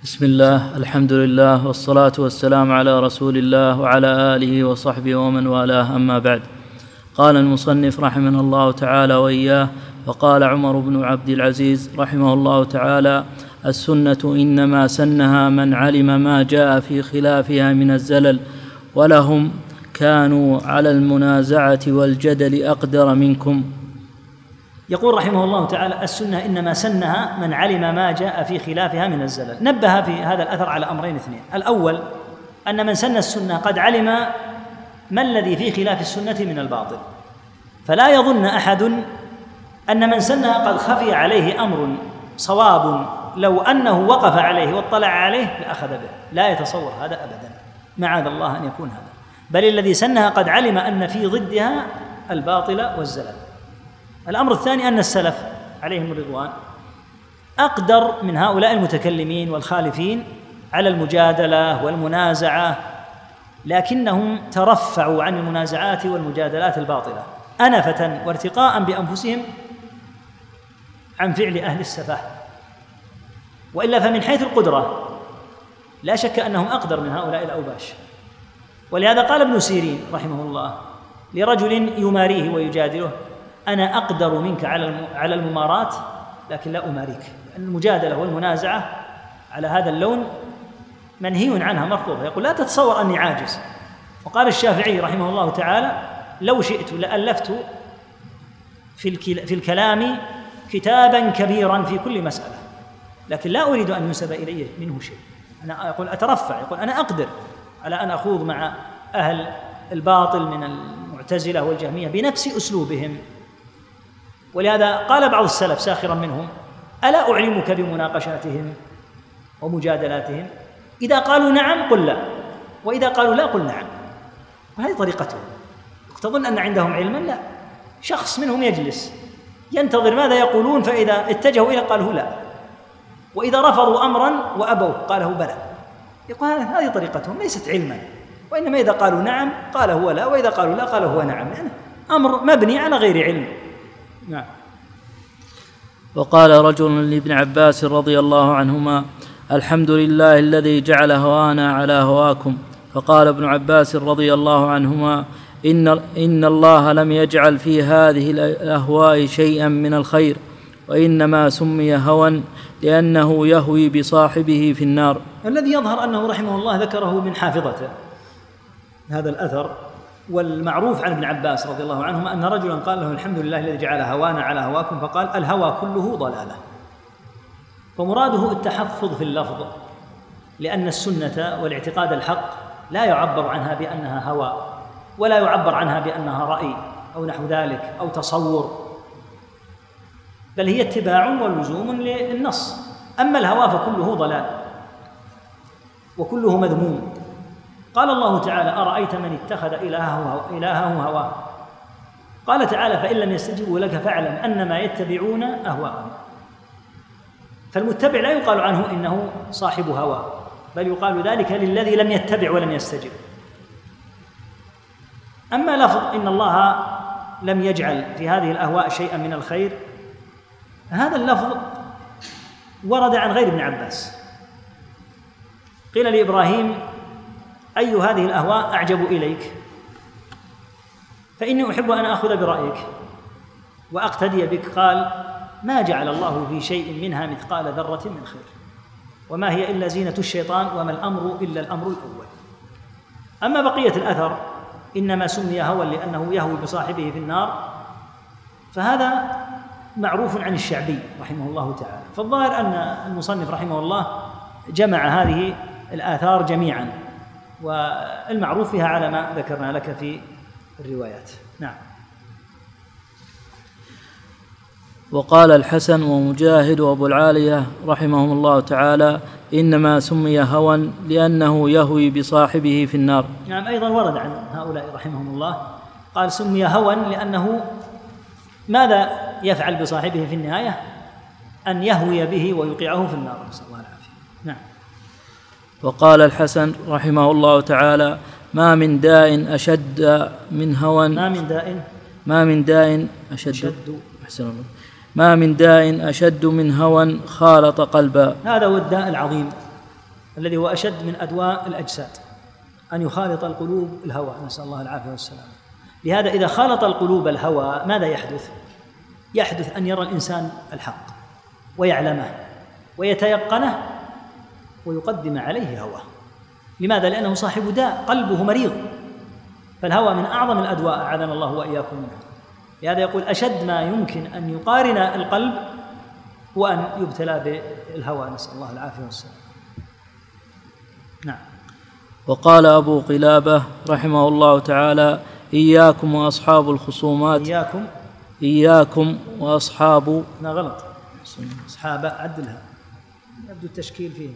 بسم الله، الحمد لله، والصلاة والسلام على رسول الله وعلى آله وصحبه ومن والاه، أما بعد. قال المصنف رحمه الله تعالى وإياه: وقال عمر بن عبد العزيز رحمه الله تعالى: السنة إنما سنها من علم ما جاء في خلافها من الزلل، ولهم كانوا على المنازعة والجدل أقدر منكم. يقول رحمه الله تعالى: السنة إنما سنها من علم ما جاء في خلافها من الزلل. نبه في هذا الأثر على أمرين اثنين: الأول أن من سن السنة قد علم ما الذي في خلاف السنة من الباطل، فلا يظن أحد أن من سنها قد خفي عليه أمر صواب لو أنه وقف عليه واطلع عليه لأخذ به، لا يتصور هذا أبدا، معاذ الله أن يكون هذا، بل الذي سنها قد علم أن في ضدها الباطل والزلل. الأمر الثاني أن السلف عليهم الرضوان أقدر من هؤلاء المتكلمين والخالفين على المجادلة والمنازعة، لكنهم ترفعوا عن المنازعات والمجادلات الباطلة أنفة وارتقاء بأنفسهم عن فعل أهل السفه، وإلا فمن حيث القدرة لا شك أنهم أقدر من هؤلاء الأوباش. ولهذا قال ابن سيرين رحمه الله لرجل يماريه ويجادله: أنا أقدر منك على المماراة لكن لا أماريك. المجادلة والمنازعة على هذا اللون منهي عنها مرفوضة، يقول: لا تتصور أني عاجز. وقال الشافعي رحمه الله تعالى: لو شئت لألفت في الكلام كتابا كبيرا في كل مسألة، لكن لا أريد أن ينسب إلي منه شيء. أنا أقول أترفع، يقول أنا أقدر على أن أخوض مع أهل الباطل من المعتزلة والجهمية بنفس أسلوبهم. ولهذا قال بعض السلف ساخرا منهم: ألا أعلمك بمناقشاتهم ومجادلاتهم؟ إذا قالوا نعم قل لا، وإذا قالوا لا قل نعم. وهذه طريقتهم. تظن أن عندهم علما؟ لا، شخص منهم يجلس ينتظر ماذا يقولون، فإذا اتجهوا إلى قاله لا، وإذا رفضوا أمرا وأبوا قاله بلى. يقول هذه طريقتهم، ليست علما، وإنما إذا قالوا نعم قال هو لا، وإذا قالوا لا قال هو نعم، يعني أمر مبني على غير علم. نعم. وقال رجل لابن عباس رضي الله عنهما: الحمد لله الذي جعل هوانا على هواكم. فقال ابن عباس رضي الله عنهما: إن الله لم يجعل في هذه الأهواء شيئا من الخير، وإنما سمي هوى لأنه يهوي بصاحبه في النار. الذي يظهر أنه رحمه الله ذكره من حافظته هذا الأثر، والمعروف عن ابن عباس رضي الله عنهما أن رجلا قال له: الحمد لله الذي جعل هوانا على هواكم، فقال: الهوى كله ضلالة. فمراده التحفظ في اللفظ، لأن السنة والاعتقاد الحق لا يعبر عنها بأنها هوى، ولا يعبر عنها بأنها رأي أو نحو ذلك أو تصور، بل هي اتباع ولزوم للنص. أما الهوى فكله ضلال وكله مذموم. قال الله تعالى: أرأيت من اتخذ إلهه هواه. قال تعالى: فإن لم يستجيبوا لك فاعلم أنما يتبعون أهواءهم. فالمتبع لا يقال عنه إنه صاحب هوى، بل يقال ذلك للذي لم يتبع ولم يستجب. أما لفظ إن الله لم يجعل في هذه الأهواء شيئا من الخير، هذا اللفظ ورد عن غير ابن عباس. قيل لإبراهيم: أي هذه الأهواء أعجب إليك؟ فإني أحب أن أخذ برأيك وأقتدي بك. قال: ما جعل الله في شيء منها مثقال ذرة من خير، وما هي إلا زينة الشيطان، وما الأمر إلا الأمر الأول. أما بقية الأثر: إنما سمي هوى لأنه يهوي بصاحبه في النار، فهذا معروف عن الشعبي رحمه الله تعالى. فالظاهر أن المصنف رحمه الله جمع هذه الآثار جميعا، والمعروف فيها على ما ذكرنا لك في الروايات. نعم. وقال الحسن ومجاهد وأبو العالية رحمهم الله تعالى: إنما سمي هوى لأنه يهوي بصاحبه في النار. نعم، أيضا ورد عن هؤلاء رحمهم الله قال: سمي هوى لأنه ماذا يفعل بصاحبه في النهاية؟ أن يهوي به ويوقعه في النار، نسأل الله العافية. نعم. وقال الحسن رحمه الله تعالى: ما من داء أشد من هوى، ما من داء أشد من هوى خالط قلبا. هذا هو الداء العظيم الذي هو أشد من أدواء الأجساد، أن يخالط القلوب الهوى، نسأل الله العافية والسلام. لهذا إذا خالط القلوب الهوى ماذا يحدث؟ يحدث أن يرى الإنسان الحق ويعلمه ويتيقنه ويقدم عليه هواه. لماذا؟ لأنه صاحب داء، قلبه مريض، فالهوى من أعظم الأدواء أعاذنا الله وإياكم منه. لهذا يقول أشد ما يمكن أن يقارن القلب هو أن يبتلى بالهوى، نسأل الله العافية والسلام. نعم. وقال أبو قلابة رحمه الله تعالى: إياكم وأصحاب الخصومات. إياكم وأصحاب، لا غلط، أصحاب، عدلها، يبدو التشكيل فيه.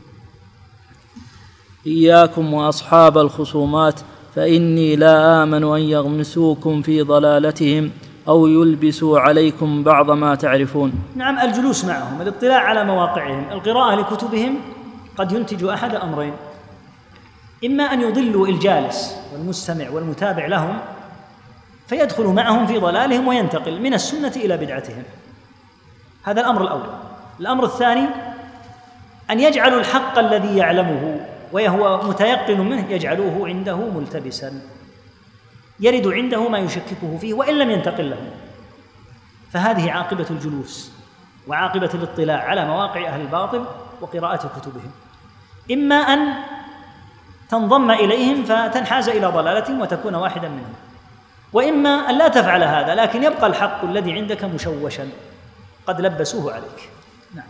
إياكم وأصحاب الخصومات فإني لا آمن أن يغمسوكم في ضلالتهم أو يلبسوا عليكم بعض ما تعرفون. نعم، الجلوس معهم، الاطلاع على مواقعهم، القراءة لكتبهم قد ينتج أحد أمرين: إما أن يضلوا الجالس والمستمع والمتابع لهم فيدخل معهم في ضلالهم وينتقل من السنة إلى بدعتهم، هذا الأمر الأول. الأمر الثاني أن يجعلوا الحق الذي يعلمه وهو متيقن منه يجعلوه عنده ملتبسا، يرد عنده ما يشككه فيه وإن لم ينتقل له. فهذه عاقبة الجلوس وعاقبة الاطلاع على مواقع أهل الباطل وقراءة كتبهم: إما أن تنضم إليهم فتنحاز إلى ضلالتهم وتكون واحدا منهم، وإما أن لا تفعل هذا لكن يبقى الحق الذي عندك مشوشا قد لبسوه عليك. نعم.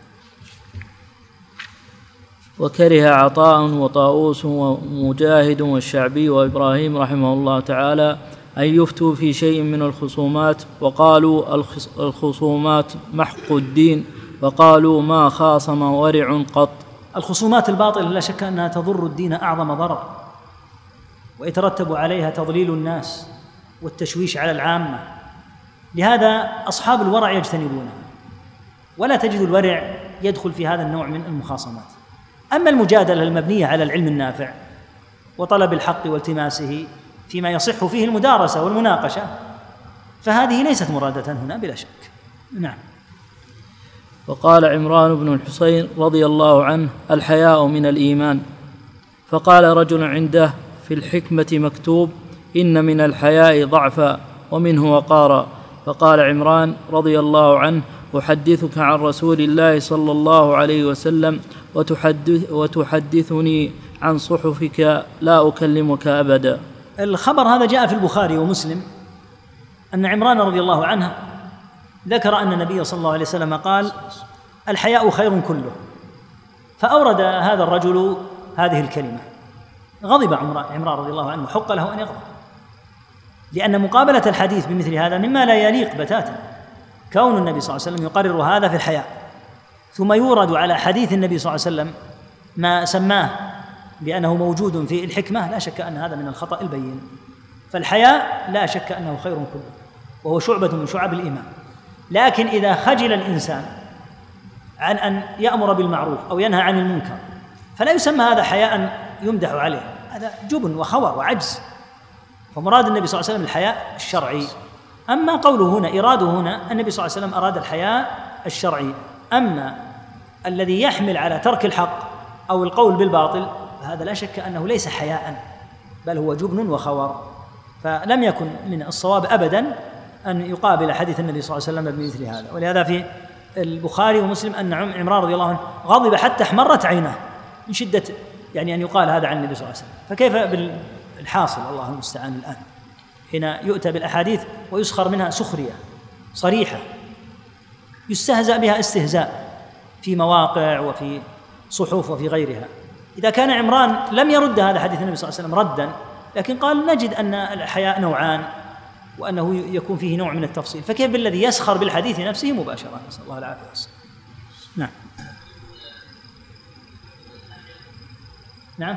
وكره عطاء وطاووس ومجاهد والشعبي وإبراهيم رحمه الله تعالى أن يفتوا في شيء من الخصومات، وقالوا الخصومات محق الدين، وقالوا ما خاصم ورع قط. الخصومات الباطلة لا شك أنها تضر الدين أعظم ضرر، ويترتب عليها تضليل الناس والتشويش على العامة. لهذا أصحاب الورع يجتنبونها، ولا تجد الورع يدخل في هذا النوع من المخاصمات. أما المجادلة المبنية على العلم النافع وطلب الحق والتماسه فيما يصح فيه المدارسة والمناقشة فهذه ليست مرادة هنا بلا شك. نعم. وقال عمران بن الحصين رضي الله عنه: الحياء من الإيمان. فقال رجل عنده: في الحكمة مكتوب إن من الحياء ضعفا ومنه وقارا. فقال عمران رضي الله عنه: أحدثك عن رسول الله صلى الله عليه وسلم وتحدثني عن صحفك لا أكلمك أبدا. الخبر هذا جاء في البخاري ومسلم أن عمران رضي الله عنه ذكر أن النبي صلى الله عليه وسلم قال: الحياء خير كله. فأورد هذا الرجل هذه الكلمة، غضب عمران رضي الله عنه، حق له أن يغضب، لأن مقابلة الحديث بمثل هذا مما لا يليق بتاتا. كون النبي صلى الله عليه وسلم يقرر هذا في الحياء ثم يورد على حديث النبي صلى الله عليه وسلم ما سماه بأنه موجود في الحكمة، لا شك أن هذا من الخطأ البين. فالحياء لا شك أنه خير كله وهو شعبة من شعب الإيمان، لكن إذا خجل الإنسان عن أن يأمر بالمعروف أو ينهى عن المنكر فلا يسمى هذا حياء يمدح عليه، هذا جبن وخور وعجز. فمراد النبي صلى الله عليه وسلم الحياء الشرعي. أما قوله هنا، إراده هنا، النبي صلى الله عليه وسلم أراد الحياء الشرعي. أما الذي يحمل على ترك الحق أو القول بالباطل فهذا لا شك أنه ليس حياء بل هو جبن وخور. فلم يكن من الصواب أبدا أن يقابل حديث النبي صلى الله عليه وسلم بمثل هذا. ولهذا في البخاري ومسلم أن عمران رضي الله عنه غضب حتى احمرت عيناه من شدة يعني أن يقال هذا عن النبي صلى الله عليه وسلم. فكيف بالحاصل؟ الله المستعان الآن حين يؤتى بالأحاديث ويسخر منها سخرية صريحة يستهزأ بها استهزاء في مواقع وفي صحف وفي غيرها. إذا كان عمران لم يرد هذا حديث النبي صلى الله عليه وسلم ردا، لكن قال نجد أن الحياء نوعان وأنه يكون فيه نوع من التفصيل، فكيف بالذي يسخر بالحديث نفسه مباشرة؟ نسأل الله العافية والسلام. نعم. نعم.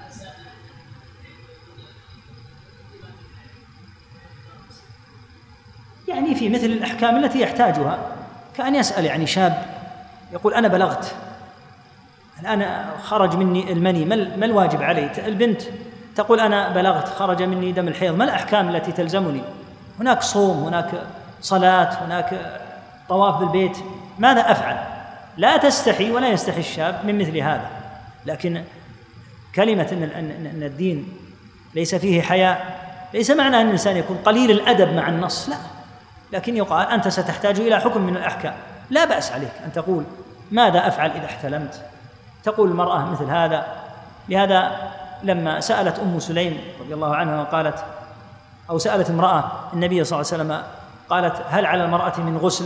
يعني في مثل الأحكام التي يحتاجها، كأن يسأل يعني شاب يقول أنا بلغت الآن خرج مني المني، ما الواجب علي؟ البنت تقول أنا بلغت خرج مني دم الحيض، ما الأحكام التي تلزمني؟ هناك صوم، هناك صلاة، هناك طواف بالبيت، ماذا أفعل؟ لا تستحي ولا يستحي الشاب من مثل هذا، لكن كلمة أن الدين ليس فيه حياء ليس معنى أن الإنسان يكون قليل الأدب مع النص، لا، لكن يقال أنت ستحتاج إلى حكم من الأحكام، لا بأس عليك أن تقول ماذا أفعل إذا احتلمت، تقول المرأة مثل هذا. لهذا لما سألت أم سليم رضي الله عنها وقالت، أو سألت امرأة النبي صلى الله عليه وسلم قالت هل على المرأة من غسل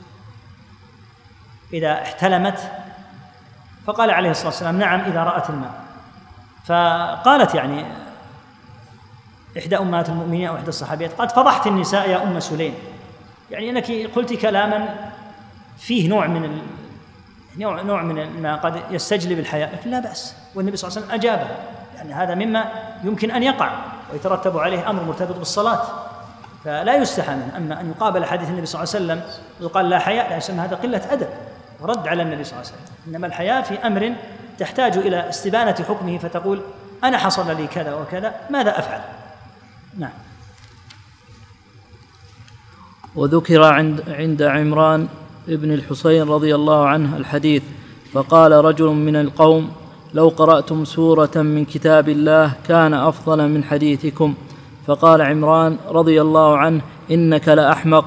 إذا احتلمت؟ فقال عليه الصلاة والسلام نعم إذا رأت الماء. فقالت يعني إحدى أمهات المؤمنين أو إحدى الصحابيات قالت فضحت النساء يا أم سليم، يعني أنك قلت كلاما فيه نوع من ما قد يستجلب الحياء، لكن لا بأس. والنبي صلى الله عليه وسلم أجابها، يعني هذا مما يمكن أن يقع ويترتب عليه أمر مرتبط بالصلاة، فلا يستحى منه. أما أن يقابل حديث النبي صلى الله عليه وسلم ويقال لا حياء، لا يسمى هذا قلة أدب ورد على النبي صلى الله عليه وسلم. إنما الحياء في أمر تحتاج إلى استبانة حكمه، فتقول أنا حصل لي كذا وكذا، ماذا أفعل؟ نعم. وذكر عند عمران ابن الحصين رضي الله عنه الحديث، فقال رجل من القوم لو قرأتم سورة من كتاب الله كان أفضل من حديثكم. فقال عمران رضي الله عنه إنك لأحمق،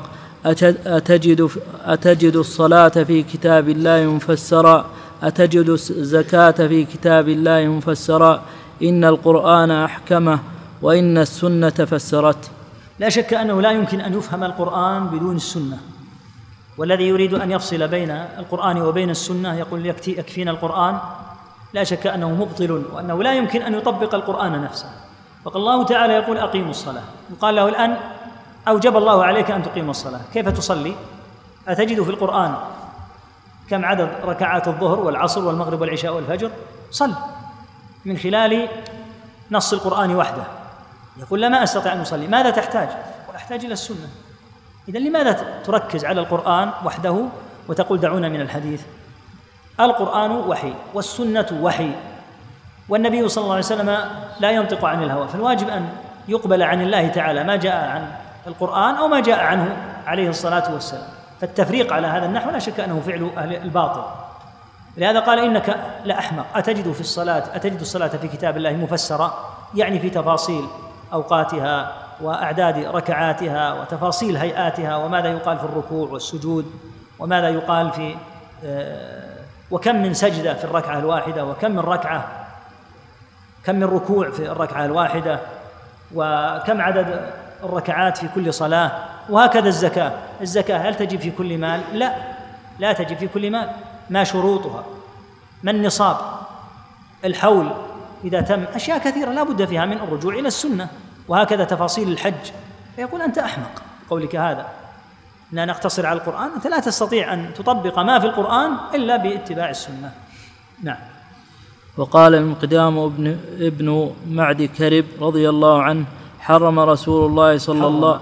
أتجد الصلاة في كتاب الله مفسرا، أتجد الزكاة في كتاب الله مفسرا، إن القرآن أحكمه وإن السنة فسرت. لا شك أنه لا يمكن أن يفهم القرآن بدون السنة، والذي يريد أن يفصل بين القرآن وبين السنة يقول يكفينا القرآن، لا شك أنه مبطل، وأنه لا يمكن أن يطبق القرآن نفسه. فالله تعالى يقول أقيموا الصلاة، يقال له الآن أوجب الله عليك أن تقيم الصلاة، كيف تصلي؟ أتجد في القرآن كم عدد ركعات الظهر والعصر والمغرب والعشاء والفجر؟ صل من خلال نص القرآن وحده. يقول لا ما أستطيع أن أصلي، ماذا تحتاج؟ أحتاج إلى السنة. إذن لماذا تركز على القرآن وحده وتقول دعونا من الحديث؟ القرآن وحي والسنة وحي، والنبي صلى الله عليه وسلم لا ينطق عن الهوى، فالواجب أن يقبل عن الله تعالى ما جاء عن القرآن أو ما جاء عنه عليه الصلاة والسلام. فالتفريق على هذا النحو لا شك أنه فعل أهل الباطل. لهذا قال إنك لأحمق، أتجد الصلاة في كتاب الله مفسرة، يعني في تفاصيل أوقاتها وأعداد ركعاتها وتفاصيل هيئاتها، وماذا يقال في الركوع والسجود، وماذا يقال في وكم من سجدة في الركعة الواحدة، وكم من ركعة، كم من ركوع في الركعة الواحدة، وكم عدد الركعات في كل صلاة، وهكذا الزكاة هل تجب في كل مال؟ لا تجب في كل مال، ما شروطها، ما النصاب، الحول إذا تم، أشياء كثيرة لا بد فيها من الرجوع إلى السنة، وهكذا تفاصيل الحج. فيقول أنت أحمق قولك هذا أننا نقتصر على القرآن، أنت لا تستطيع أن تطبق ما في القرآن إلا باتباع السنة. نعم. وقال المقدام ابن معد كرب رضي الله عنه حرم رسول الله صلى الله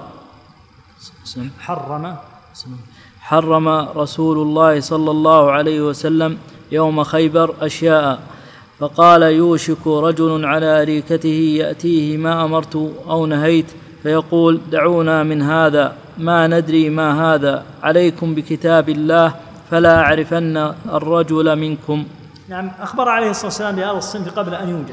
عليه وسلم يوم خيبر أشياء، فقال يوشك رجل على أريكته يأتيه ما أمرت أو نهيت فيقول دعونا من هذا ما ندري ما هذا، عليكم بكتاب الله فلا أعرفن الرجل منكم. نعم. أخبر عليه الصلاة والسلام بهذا الصنف قبل أن يوجد.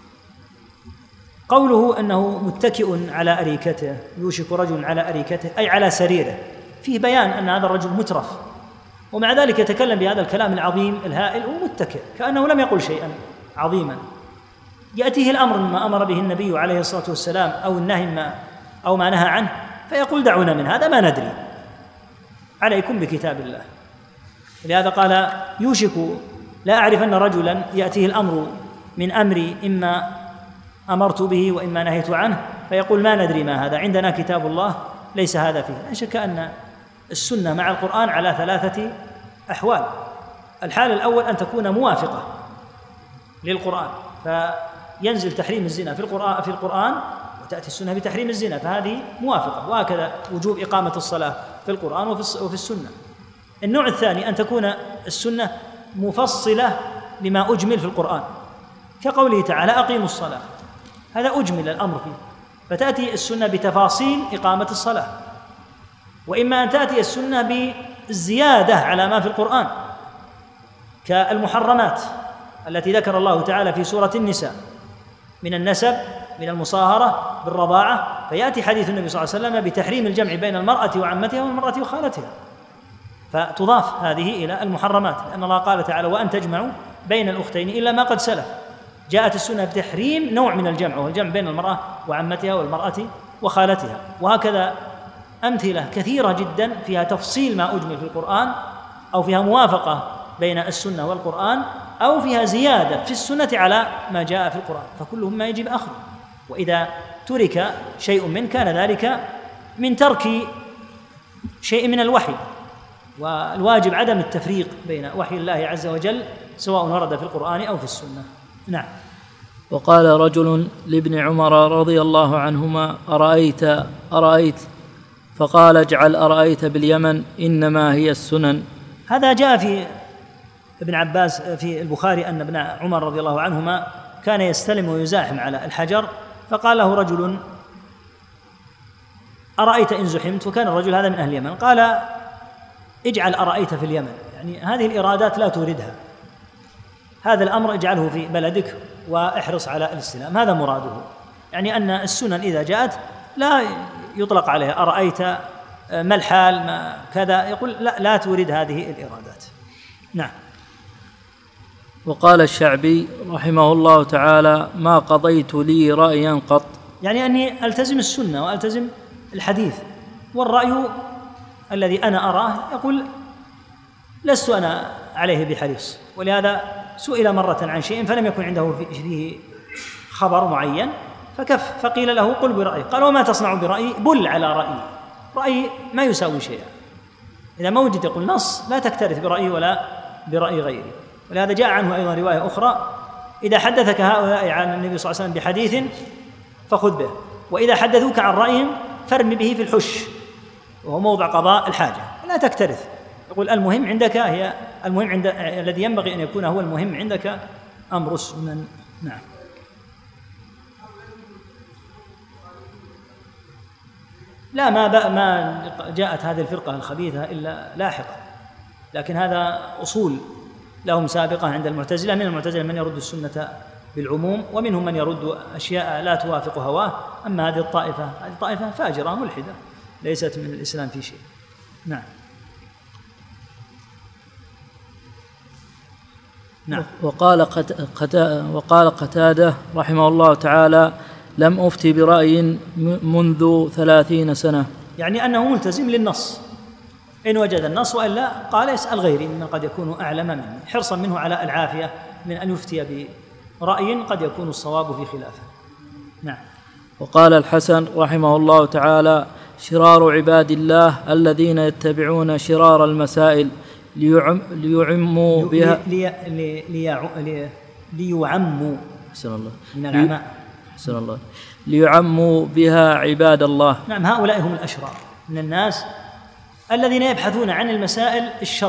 قوله أنه متكئ على أريكته، يوشك رجل على أريكته أي على سريره، فيه بيان أن هذا الرجل مترف، ومع ذلك يتكلم بهذا الكلام العظيم الهائل ومتكئ كأنه لم يقل شيئا عظيما. يأتيه الأمر ما أمر به النبي عليه الصلاة والسلام أو النهي أو ما نهى عنه، فيقول دعونا من هذا ما ندري، عليكم بكتاب الله. لهذا قال يوشك لا أعرف أن رجلا يأتيه الأمر من أمري إما أمرت به وإما نهيت عنه، فيقول ما ندري ما هذا، عندنا كتاب الله ليس هذا فيه. لا شك أن السنة مع القرآن على 3 أحوال. الحال الأول أن تكون موافقة للقرآن، فينزل تحريم الزنا في القرآن وتأتي السنة بتحريم الزنا، فهذه موافقة، وهكذا وجوب إقامة الصلاة في القرآن وفي السنة. النوع الثاني أن تكون السنة مفصلة لما أجمل في القرآن، كقوله تعالى أقيموا الصلاة، هذا أجمل الأمر فيه، فتأتي السنة بتفاصيل إقامة الصلاة. وإما أن تأتي السنة بالزيادة على ما في القرآن كالمحرمات، التي ذكر الله تعالى في سورة النساء من النسب، من المصاهرة بالرضاعة، فيأتي حديث النبي صلى الله عليه وسلم بتحريم الجمع بين المرأة وعمتها والمرأة وخالتها، فتضاف هذه إلى المحرمات، لأن الله قال تعالى: وأن تجمعوا بين الأختين إلا ما قد سلف. جاءت السنة بتحريم نوع من الجمع، وهو الجمع بين المرأة وعمتها والمرأة وخالتها. وهكذا أمثلة كثيرة جدا فيها تفصيل ما أجمل في القرآن، أو فيها موافقة بين السنة والقرآن، أو فيها زيادة في السنة على ما جاء في القرآن، فكلهم ما يجب أخذه. وإذا ترك شيء منه كان ذلك من ترك شيء من الوحي، والواجب عدم التفريق بين وحي الله عز وجل سواء ورد في القرآن أو في السنة. نعم. وقال رجل لابن عمر رضي الله عنهما: أرأيت فقال: اجعل أرأيت باليمن، إنما هي السنن. هذا جاء في ابن عباس في البخاري أن ابن عمر رضي الله عنهما كان يستلم ويزاحم على الحجر، فقال له رجل: أرأيت إن زحمت؟ وكان الرجل هذا من أهل اليمن، قال: اجعل أرأيت في اليمن، يعني هذه الإرادات لا توردها، هذا الأمر اجعله في بلدك واحرص على الاستلام، هذا مراده، يعني أن السنن إذا جاءت لا يطلق عليها أرأيت ما الحال ما كذا، يقول لا تورد هذه الإرادات. نعم. وقال الشعبي رحمه الله تعالى: ما قضيت لي رأيا قط، يعني أني ألتزم السنة وألتزم الحديث، والرأي الذي أنا أراه يقول لست أنا عليه بحريص. ولهذا سئل مرة عن شيء فلم يكن عنده فيه خبر معين فكف، فقيل له: قل برأيي. قال: وما تصنع برأيي؟ بل على رأيي، رأيي ما يساوي شيئا، إذا ما وجد يقول نص لا تكترث برأيي ولا برأي غيري. ولهذا جاء عنه أيضا رواية أخرى: إذا حدثك هؤلاء عن النبي صلى الله عليه وسلم بحديث فخذ به، وإذا حدثوك عن رأيهم فارم به في الحش، وهو موضع قضاء الحاجة، لا تكترث. يقول المهم عندك هي المهم عند الذي ينبغي أن يكون هو المهم عندك أمر السنن. نعم. لا، ما جاءت هذه الفرقة الخبيثة إلا لاحقا، لكن هذا أصول لهم سابقة عند المعتزلة. من المعتزلة من يرد السنة بالعموم، ومنهم من يرد أشياء لا توافق هواه. أما هذه الطائفة فاجرة ملحدة ليست من الإسلام في شيء. نعم. نعم. وقال قتادة رحمه الله تعالى: لم أفتي برأي منذ 30 سنة، يعني أنه ملتزم للنص، إن وجد النص، وإلا قال يسأل غيري ممن قد يكون أعلم منه، حرصا منه على العافية من أن يفتي برأي قد يكون الصواب في خلافه. نعم. وقال الحسن رحمه الله تعالى: شرار عباد الله الذين يتبعون شرار المسائل ليعموا بها ليعموا أحسن الله من العماء، أحسن الله، ليعموا بها عباد الله. نعم. هؤلاء هم الأشرار من الناس الذين يبحثون عن المسائل الشر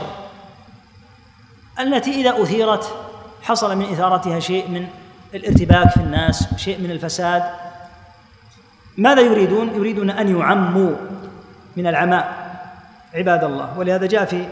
التي إذا أثيرت حصل من إثارتها شيء من الارتباك في الناس، شيء من الفساد. ماذا يريدون؟ يريدون أن يعموا من العماء عباد الله. ولهذا جاء في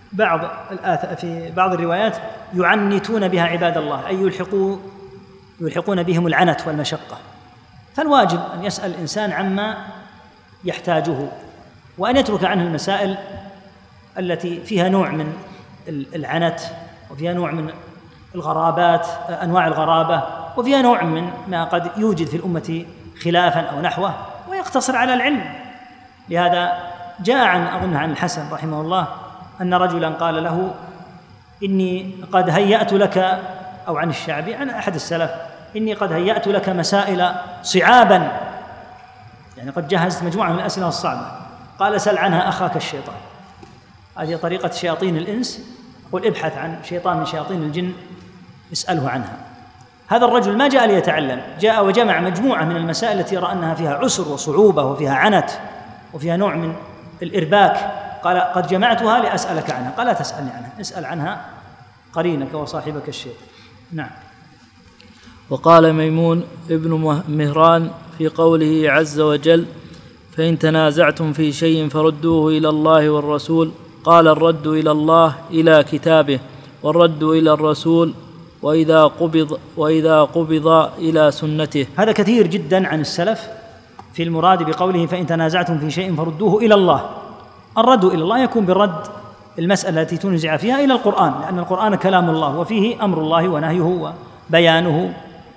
بعض الروايات: يعنتون بها عباد الله، أي يلحقون بهم العنت والمشقة. فالواجب أن يسأل الإنسان عما يحتاجه، وأن يترك عنه المسائل التي فيها نوع من العنت، وفيها نوع من الغرابات، أنواع الغرابة، وفيها نوع من ما قد يوجد في الأمة خلافا أو نحوه، ويقتصر على العلم. لهذا جاء أظن عن الحسن رحمه الله أن رجلا قال له: إني قد هيأت لك، أو عن الشعبي عن أحد السلف: إني قد هيأت لك مسائل صعابا، يعني قد جهزت مجموعة من الأسئلة الصعبة. قال: سل عنها أخاك الشيطان. هذه طريقة شياطين الإنس، قل ابحث عن شيطان من شياطين الجن اسأله عنها. هذا الرجل ما جاء ليتعلم، جاء وجمع مجموعة من المسائل التي رأى أنها فيها عسر وصعوبة وفيها عنت وفيها نوع من الإرباك. قال: قد جمعتها لأسألك عنها. قال: لا تسألني عنها، اسأل عنها قرينك وصاحبك الشيطان. نعم. وقال ميمون ابن مهران في قوله عز وجل: فإن تنازعتم في شيء فردوه إلى الله والرسول، قال: الرد إلى الله إلى كتابه، والرد إلى الرسول وإذا قبض إلى سنته. هذا كثير جدا عن السلف في المراد بقوله فإن تنازعتم في شيء فردوه إلى الله. الرد إلى الله يكون بالرد المسألة التي تنزع فيها إلى القرآن، لأن القرآن كلام الله وفيه أمر الله ونهيه وبيانه.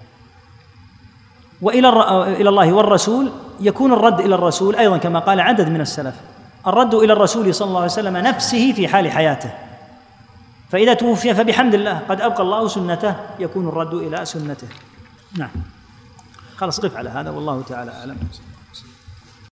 وإلى الله والرسول يكون الرد إلى الرسول أيضا كما قال عدد من السلف، الرد إلى الرسول صلى الله عليه وسلم نفسه في حال حياته، فإذا توفي فبحمد الله قد أبقى الله سنته، يكون الرد إلى سنته. نعم، خلاص قف على هذا والله تعالى أعلم.